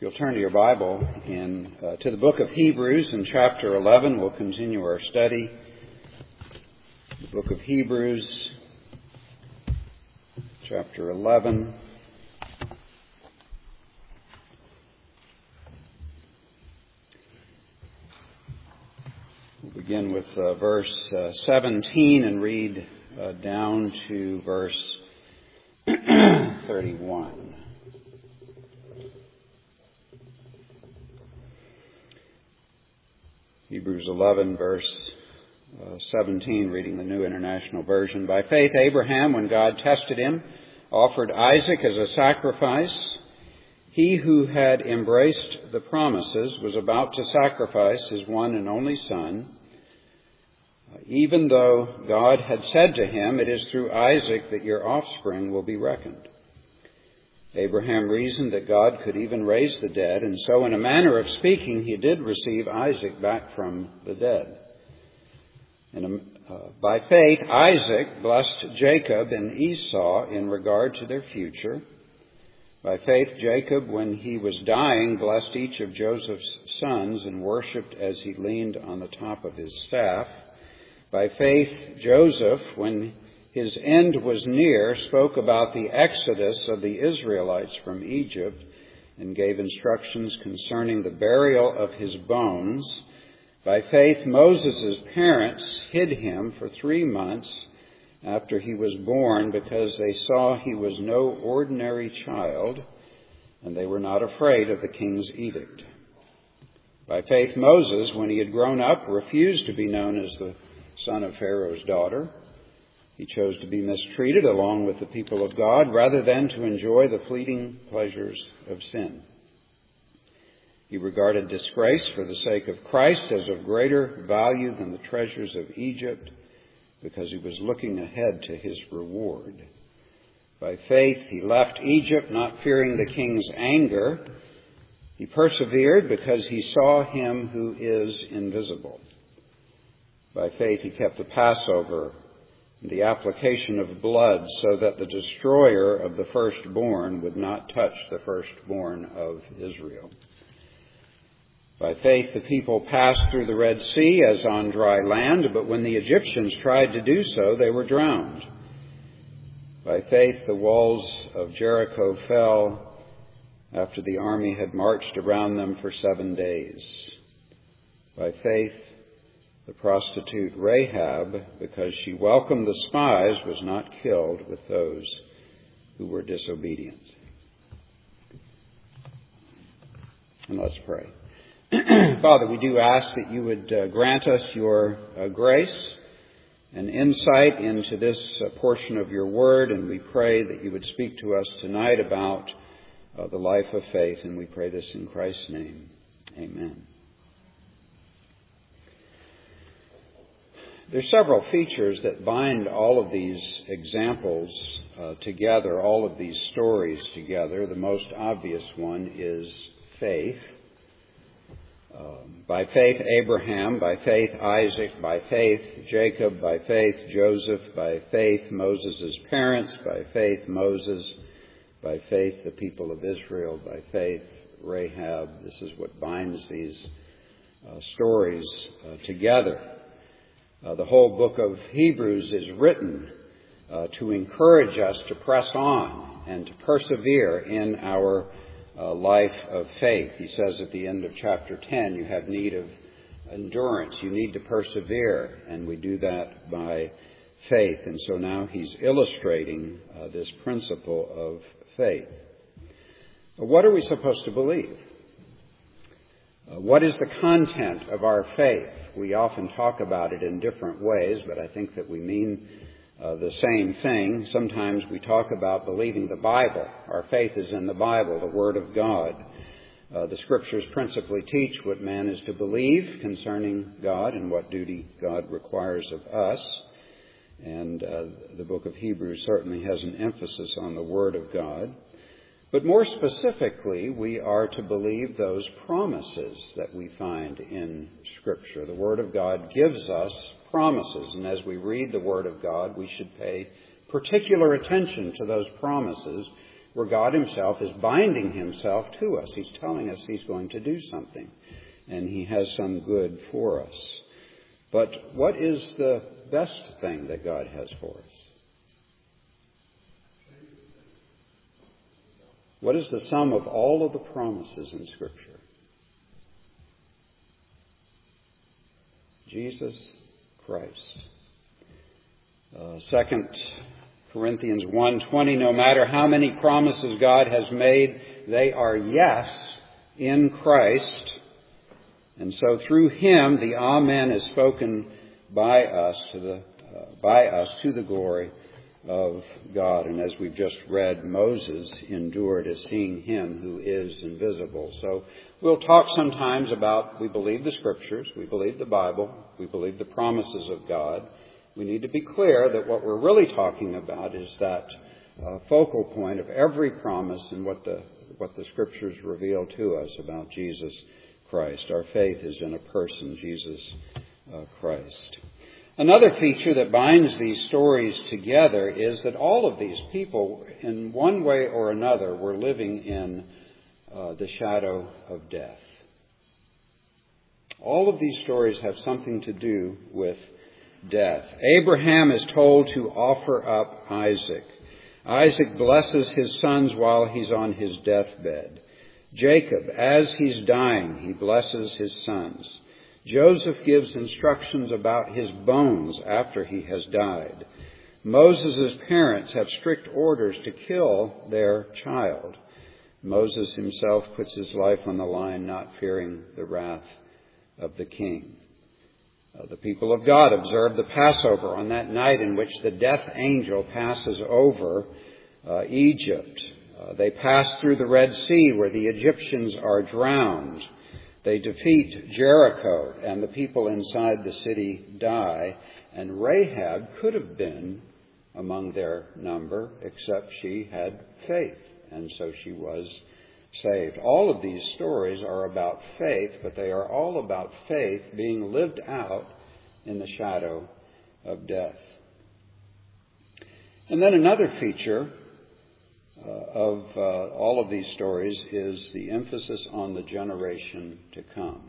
you'll turn to your Bible to the book of Hebrews in chapter 11, we'll continue our study. The book of Hebrews, chapter 11. We'll begin with verse 17 and read down to verse 31. Hebrews 11, verse 17, reading the New International Version. By faith, Abraham, when God tested him, offered Isaac as a sacrifice. He who had embraced the promises was about to sacrifice his one and only son, even though God had said to him, "It is through Isaac that your offspring will be reckoned." Abraham reasoned that God could even raise the dead, and so in a manner of speaking, he did receive Isaac back from the dead. By faith, Isaac blessed Jacob and Esau in regard to their future. By faith, Jacob, when he was dying, blessed each of Joseph's sons and worshipped as he leaned on the top of his staff. By faith, Joseph, when his end was near, spoke about the exodus of the Israelites from Egypt and gave instructions concerning the burial of his bones. By faith, Moses' parents hid him for 3 months after he was born because they saw he was no ordinary child, and they were not afraid of the king's edict. By faith, Moses, when he had grown up, refused to be known as the son of Pharaoh's daughter. He chose to be mistreated along with the people of God rather than to enjoy the fleeting pleasures of sin. He regarded disgrace for the sake of Christ as of greater value than the treasures of Egypt because he was looking ahead to his reward. By faith, he left Egypt, not fearing the king's anger. He persevered because he saw him who is invisible. By faith, he kept the Passover, the application of blood, so that the destroyer of the firstborn would not touch the firstborn of Israel. By faith, the people passed through the Red Sea as on dry land, but when the Egyptians tried to do so, they were drowned. By faith, the walls of Jericho fell after the army had marched around them for 7 days. By faith, the prostitute Rahab, because she welcomed the spies, was not killed with those who were disobedient. And let's pray. Father, we do ask that you would grant us your grace and insight into this portion of your word, and we pray that you would speak to us tonight about the life of faith, and we pray this in Christ's name. Amen. There are several features that bind all of these examples together, all of these stories together. The most obvious one is faith. By faith, Abraham. By faith, Isaac. By faith, Jacob. By faith, Joseph. By faith, Moses' parents. By faith, Moses. By faith, the people of Israel. By faith, Rahab. This is what binds these stories together. The whole book of Hebrews is written to encourage us to press on and to persevere in our life of faith. He says at the end of chapter 10, you have need of endurance. You need to persevere, and we do that by faith. And so now he's illustrating this principle of faith. What are we supposed to believe? What is the content of our faith? We often talk about it in different ways, but I think that we mean the same thing. Sometimes we talk about believing the Bible. Our faith is in the Bible, the Word of God. The Scriptures principally teach what man is to believe concerning God and what duty God requires of us. And the book of Hebrews certainly has an emphasis on the Word of God. But more specifically, we are to believe those promises that we find in Scripture. The Word of God gives us promises, and as we read the Word of God, we should pay particular attention to those promises where God himself is binding himself to us. He's telling us he's going to do something, and he has some good for us. But what is the best thing that God has for us? What is the sum of all of the promises in Scripture? Jesus Christ. 2 Corinthians 1:20, no matter how many promises God has made, they are yes in Christ. And so through him, the Amen is spoken by us to the glory of God. And as we've just read, Moses endured as seeing him who is invisible. So we'll talk sometimes about, we believe the Scriptures, we believe the Bible, we believe the promises of God. We need to be clear that what we're really talking about is that focal point of every promise and what the Scriptures reveal to us about Jesus Christ. Our faith is in a person, Jesus Christ. Another feature that binds these stories together is that all of these people, in one way or another, were living in the shadow of death. All of these stories have something to do with death. Abraham is told to offer up Isaac. Isaac blesses his sons while he's on his deathbed. Jacob, as he's dying, he blesses his sons. Joseph gives instructions about his bones after he has died. Moses' parents have strict orders to kill their child. Moses himself puts his life on the line, not fearing the wrath of the king. The people of God observe the Passover on that night in which the death angel passes over Egypt. They pass through the Red Sea where the Egyptians are drowned. They defeat Jericho and the people inside the city die. And Rahab could have been among their number, except she had faith, and so she was saved. All of these stories are about faith, but they are all about faith being lived out in the shadow of death. And then another feature of all of these stories is the emphasis on the generation to come.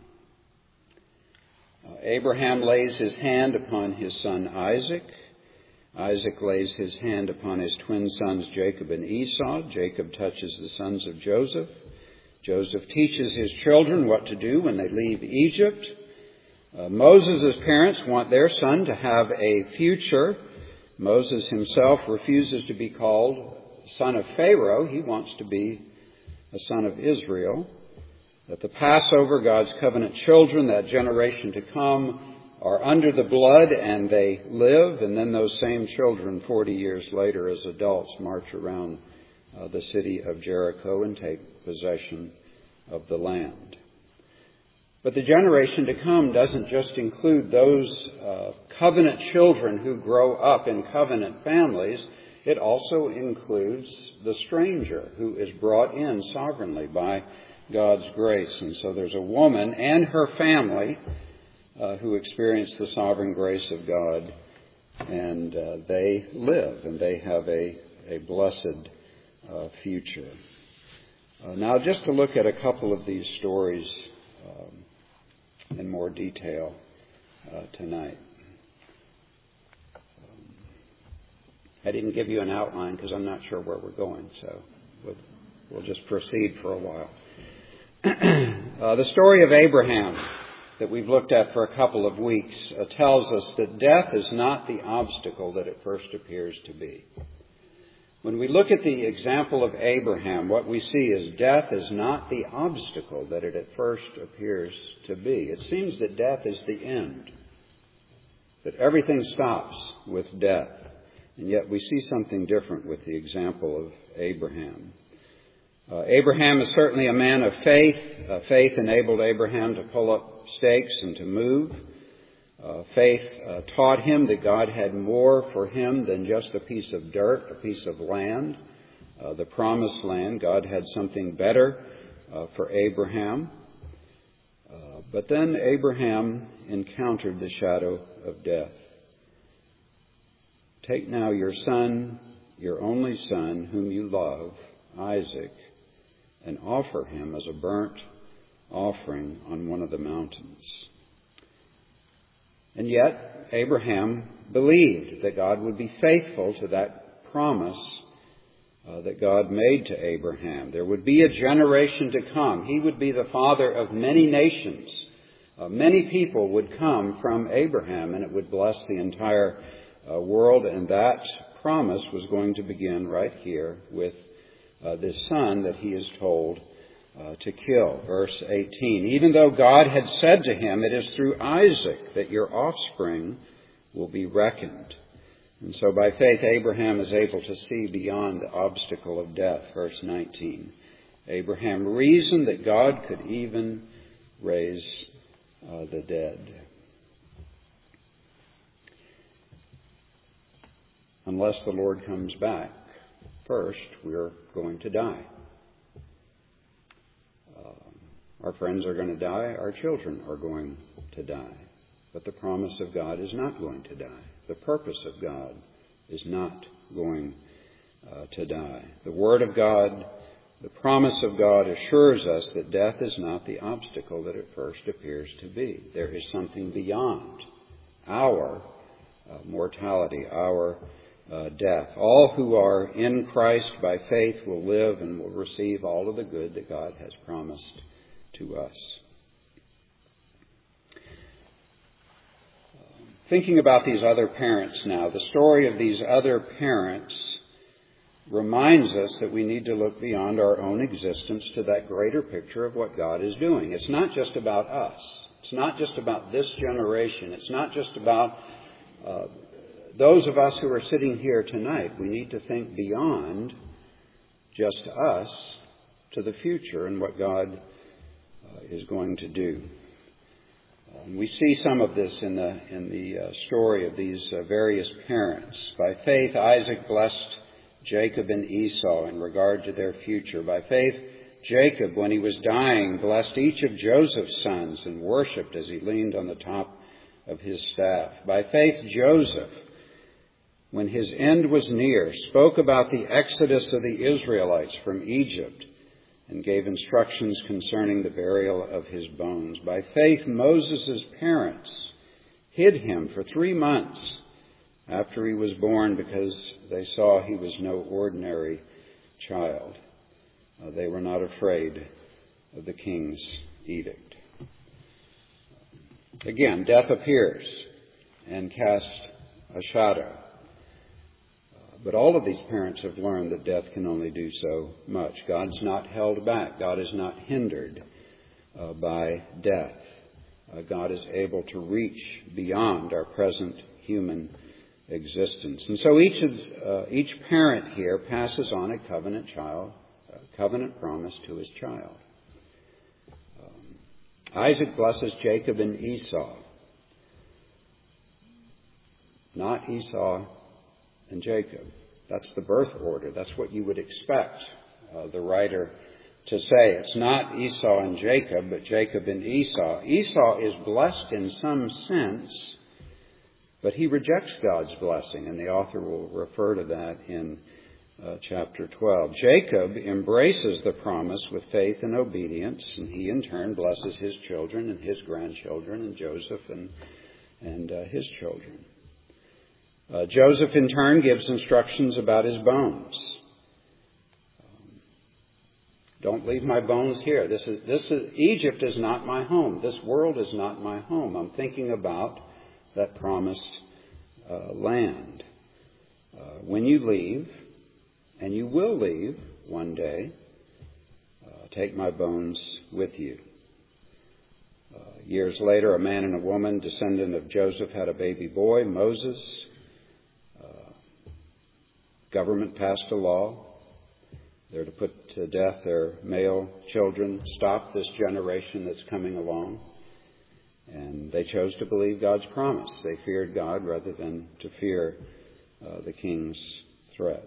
Abraham lays his hand upon his son Isaac. Isaac lays his hand upon his twin sons Jacob and Esau. Jacob touches the sons of Joseph. Joseph teaches his children what to do when they leave Egypt. Moses' parents want their son to have a future. Moses himself refuses to be called son of Pharaoh. He wants to be a son of Israel. At the Passover, God's covenant children, that generation to come, are under the blood and they live. And then those same children, 40 years later, as adults, march around the city of Jericho and take possession of the land. But the generation to come doesn't just include those covenant children who grow up in covenant families. It also includes the stranger who is brought in sovereignly by God's grace. And so there's a woman and her family who experience the sovereign grace of God, and they live and they have a blessed future. Now, just to look at a couple of these stories in more detail tonight. I didn't give you an outline because I'm not sure where we're going, so we'll just proceed for a while. The story of Abraham that we've looked at for a couple of weeks tells us that death is not the obstacle that it first appears to be. When we look at the example of Abraham, what we see is death is not the obstacle that it at first appears to be. It seems that death is the end, that everything stops with death. And yet we see something different with the example of Abraham. Abraham is certainly a man of faith. Faith enabled Abraham to pull up stakes and to move. Faith taught him that God had more for him than just a piece of dirt, a piece of land, the promised land. God had something better for Abraham. But then Abraham encountered the shadow of death. Take now your son, your only son, whom you love, Isaac and offer him as a burnt offering on one of the mountains. And yet, Abraham believed that God would be faithful to that promise that God made to Abraham. There would be a generation to come. He would be the father of many nations. Many people would come from Abraham, and it would bless the entire world. And that promise was going to begin right here with this son that he is told to kill. Verse 18, even though God had said to him, it is through Isaac that your offspring will be reckoned. And so by faith, Abraham is able to see beyond the obstacle of death. Verse 19, Abraham reasoned that God could even raise the dead. Unless the Lord comes back first, we're going to die. Our friends are going to die. Our children are going to die. But the promise of God is not going to die. The purpose of God is not going to die. The Word of God, the promise of God assures us that death is not the obstacle that at first appears to be. There is something beyond our mortality, our death. All who are in Christ by faith will live and will receive all of the good that God has promised to us. Thinking about these other parents now, the story of these other parents reminds us that we need to look beyond our own existence to that greater picture of what God is doing. It's not just about us. It's not just about this generation. It's not just about those of us who are sitting here tonight. We need to think beyond just us to the future and what God is going to do. We see some of this in the story of these various parents. By faith, Isaac blessed Jacob and Esau in regard to their future. By faith, Jacob, when he was dying, blessed each of Joseph's sons and worshipped as he leaned on the top of his staff. By faith, Joseph, when his end was near, spoke about the exodus of the Israelites from Egypt and gave instructions concerning the burial of his bones. By faith, Moses' parents hid him for 3 months after he was born because they saw he was no ordinary child. They were not afraid of the king's edict. Again, death appears and casts a shadow. But all of these parents have learned that death can only do so much. God's not held back. God is not hindered by death. God is able to reach beyond our present human existence. And so each parent here passes on a covenant promise to his child. Isaac blesses Jacob and Esau. Not Esau and Jacob. That's the birth order. That's what you would expect the writer to say. It's not Esau and Jacob, but Jacob and Esau. Esau is blessed in some sense, but he rejects God's blessing, and the author will refer to that in chapter 12. Jacob embraces the promise with faith and obedience, and he in turn blesses his children and his grandchildren and Joseph and his children. Joseph, in turn, gives instructions about his bones. Don't leave my bones here. Egypt is not my home. This world is not my home. I'm thinking about that promised land. When you leave, and you will leave one day, take my bones with you. Years later, a man and a woman, descendant of Joseph, had a baby boy, Moses. Government passed a law. They're to put to death their male children, stop this generation that's coming along. And they chose to believe God's promise. They feared God rather than to fear the king's threat.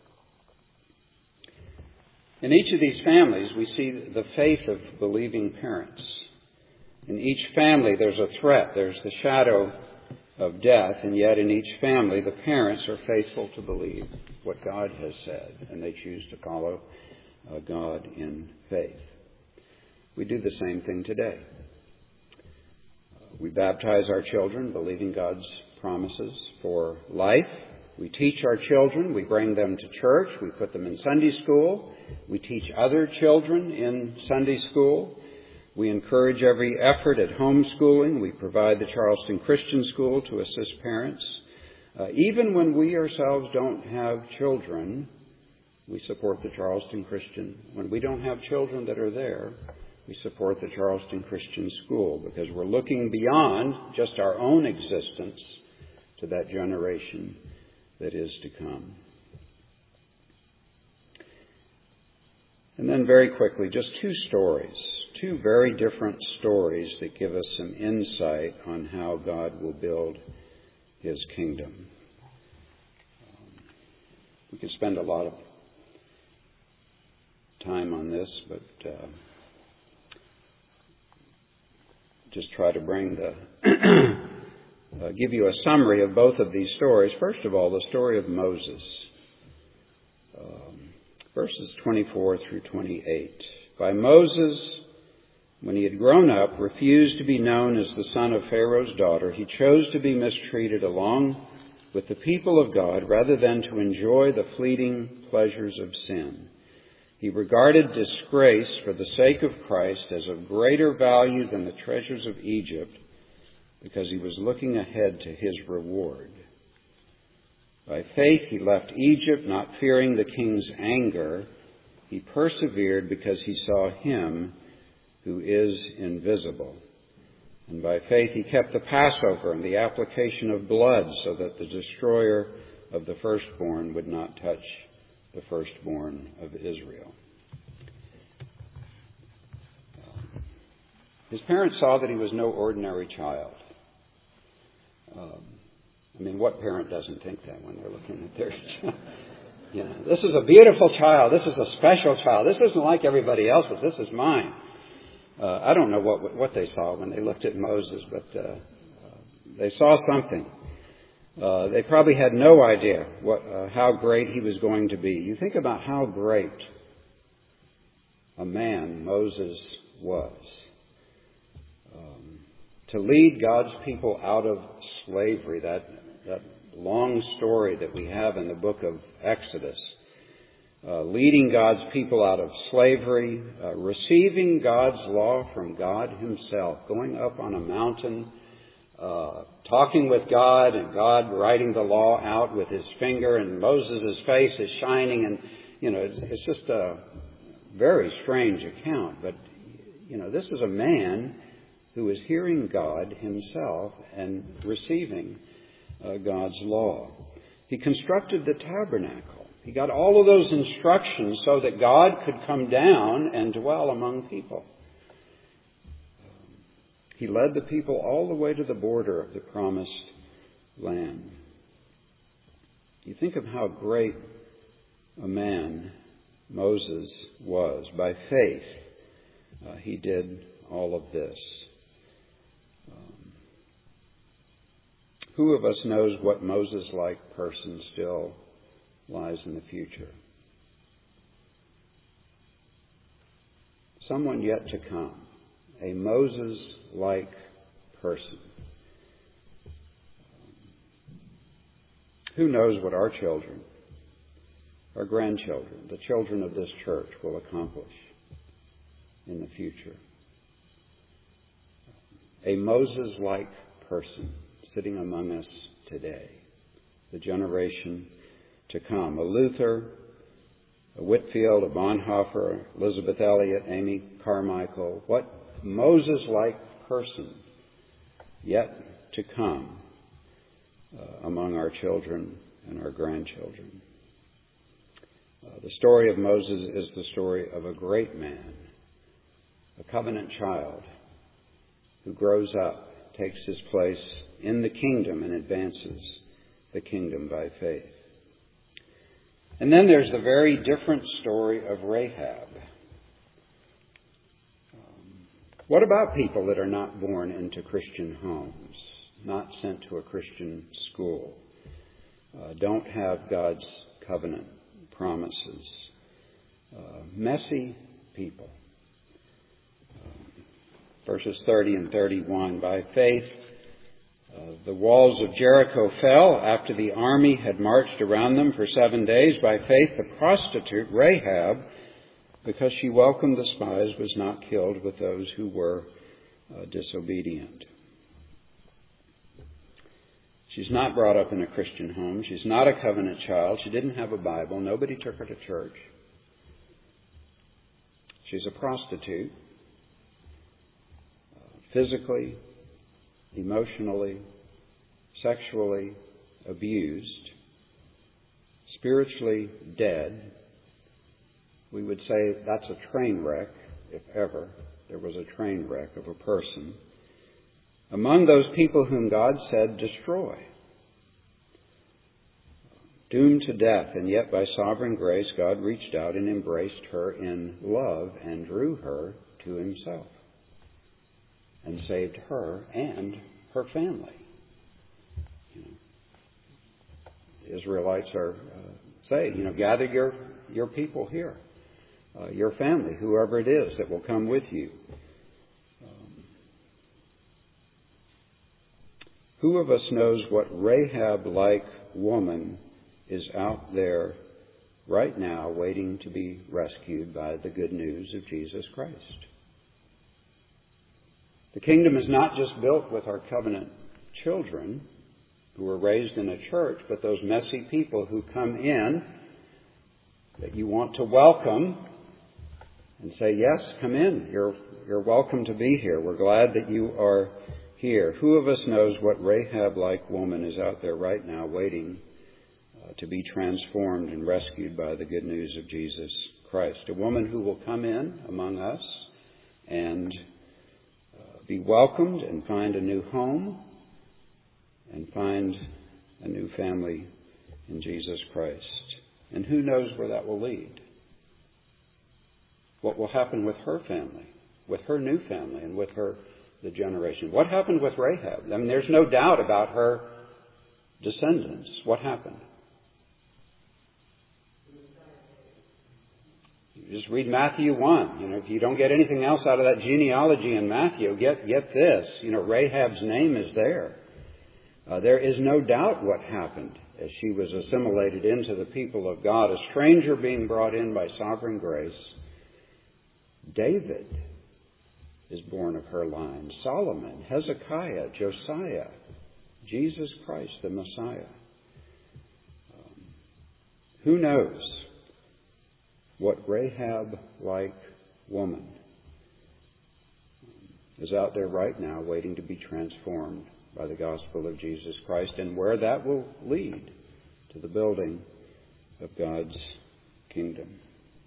In each of these families, we see the faith of believing parents. In each family, there's a threat. There's the shadow of death, and yet in each family, the parents are faithful to believe what God has said, and they choose to follow God in faith. We do the same thing today. We baptize our children, believing God's promises for life. We teach our children. We bring them to church. We put them in Sunday school. We teach other children in Sunday school. We encourage every effort at homeschooling. We provide the Charleston Christian School to assist parents. Even when we ourselves don't have children, we support the Charleston Christian. When we don't have children that are there, we support the Charleston Christian School because we're looking beyond just our own existence to that generation that is to come. And then very quickly, just two very different stories that give us some insight on how God will build His kingdom. We could spend a lot of time on this, but just try to bring give you a summary of both of these stories. First of all, the story of Moses. Verses 24 through 28. By Moses, when he had grown up, refused to be known as the son of Pharaoh's daughter. He chose to be mistreated along with the people of God rather than to enjoy the fleeting pleasures of sin. He regarded disgrace for the sake of Christ as of greater value than the treasures of Egypt because he was looking ahead to his reward. By faith he left Egypt, not fearing the king's anger. He persevered because he saw him who is invisible. And by faith he kept the Passover and the application of blood so that the destroyer of the firstborn would not touch the firstborn of Israel. His parents saw that he was no ordinary child. What parent doesn't think that when they're looking at their child? This is a beautiful child. This is a special child. This isn't like everybody else's. This is mine. I don't know what they saw when they looked at Moses, but they saw something. They probably had no idea how great he was going to be. You think about how great a man Moses was. To lead God's people out of slavery, that long story that we have in the book of Exodus, leading God's people out of slavery, receiving God's law from God himself, going up on a mountain, talking with God, and God writing the law out with his finger, and Moses' face is shining, and it's just a very strange account. But this is a man who is hearing God himself and receiving God's law. He constructed the tabernacle. He got all of those instructions so that God could come down and dwell among people. He led the people all the way to the border of the promised land. You think of how great a man Moses was. By faith, he did all of this. Who of us knows what Moses-like person still lies in the future? Someone yet to come. A Moses-like person. Who knows what our children, our grandchildren, the children of this church will accomplish in the future? A Moses-like person sitting among us today, the generation to come. A Luther, a Whitefield, a Bonhoeffer, Elizabeth Elliot, Amy Carmichael. What Moses-like person yet to come among our children and our grandchildren. The story of Moses is the story of a great man, a covenant child who grows up, takes his place in the kingdom and advances the kingdom by faith. And then there's the very different story of Rahab. What about people that are not born into Christian homes, not sent to a Christian school, don't have God's covenant promises? messy people. Verses 30 and 31. By faith, the walls of Jericho fell after the army had marched around them for 7 days. By faith, the prostitute Rahab, because she welcomed the spies, was not killed with those who were disobedient. She's not brought up in a Christian home. She's not a covenant child. She didn't have a Bible. Nobody took her to church. She's a prostitute, physically, emotionally, sexually abused, spiritually dead. We would say that's a train wreck, if ever there was a train wreck of a person. Among those people whom God said, destroy. Doomed to death, and yet by sovereign grace, God reached out and embraced her in love and drew her to himself and saved her and her family. The Israelites say, gather your people here, your family, whoever it is that will come with you. Who of us knows what Rahab-like woman is out there right now waiting to be rescued by the good news of Jesus Christ? The kingdom is not just built with our covenant children who were raised in a church, but those messy people who come in that you want to welcome and say, yes, come in. You're welcome to be here. We're glad that you are here. Who of us knows what Rahab-like woman is out there right now waiting to be transformed and rescued by the good news of Jesus Christ? A woman who will come in among us and be welcomed and find a new home and find a new family in Jesus Christ. And who knows where that will lead? What will happen with her family, with her new family, and with the generation? What happened with Rahab? I mean, there's no doubt about her descendants. What happened? You just read Matthew 1. If you don't get anything else out of that genealogy in Matthew, get this. Rahab's name is there. There is no doubt what happened as she was assimilated into the people of God, a stranger being brought in by sovereign grace. David is born of her line. Solomon, Hezekiah, Josiah, Jesus Christ, the Messiah. Who knows what Rahab-like woman is out there right now waiting to be transformed by the gospel of Jesus Christ, and where that will lead to the building of God's kingdom.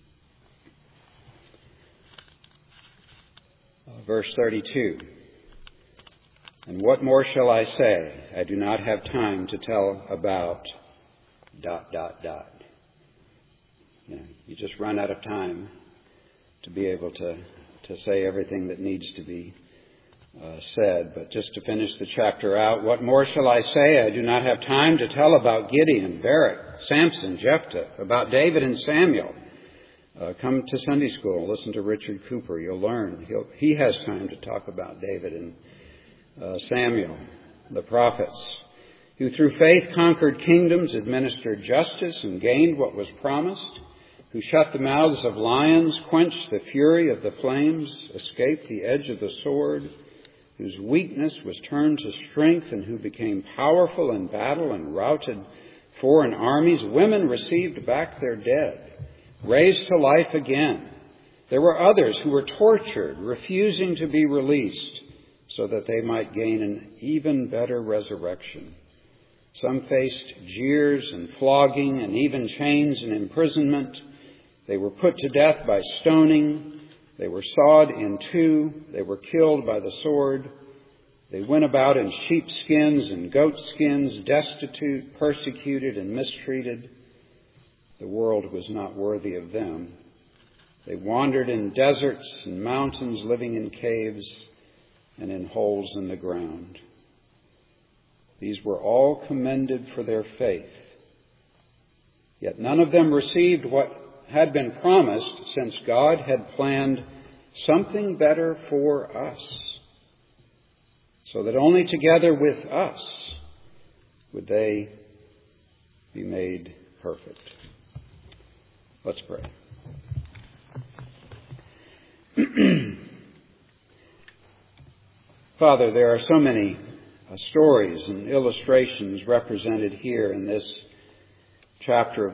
Verse 32. And what more shall I say? I do not have time to tell about ... You just run out of time to be able to say everything that needs to be said. But just to finish the chapter out, what more shall I say? I do not have time to tell about Gideon, Barak, Samson, Jephthah, about David and Samuel. Come to Sunday school, listen to Richard Cooper. You'll learn. He has time to talk about David and Samuel, the prophets, who through faith conquered kingdoms, administered justice, and gained what was promised, who shut the mouths of lions, quenched the fury of the flames, escaped the edge of the sword, whose weakness was turned to strength, and who became powerful in battle and routed foreign armies. Women received back their dead, raised to life again. There were others who were tortured, refusing to be released, so that they might gain an even better resurrection. Some faced jeers and flogging and even chains and imprisonment. They were put to death by stoning. They were sawed in two. They were killed by the sword. They went about in sheepskins and goatskins, destitute, persecuted, and mistreated. The world was not worthy of them. They wandered in deserts and mountains, living in caves and in holes in the ground. These were all commended for their faith. Yet none of them received what had been promised since God had planned something better for us, so that only together with us would they be made perfect. Let's pray. Father, there are so many stories and illustrations represented here in this chapter of